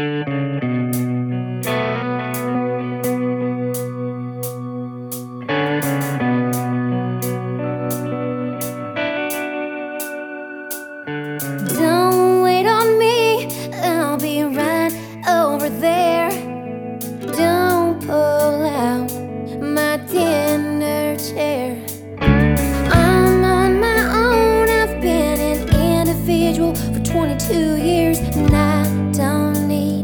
Don't wait on me, I'll be right over there. Don't pull out my dinner chair. I'm on my own, I've been an individual for 22 years.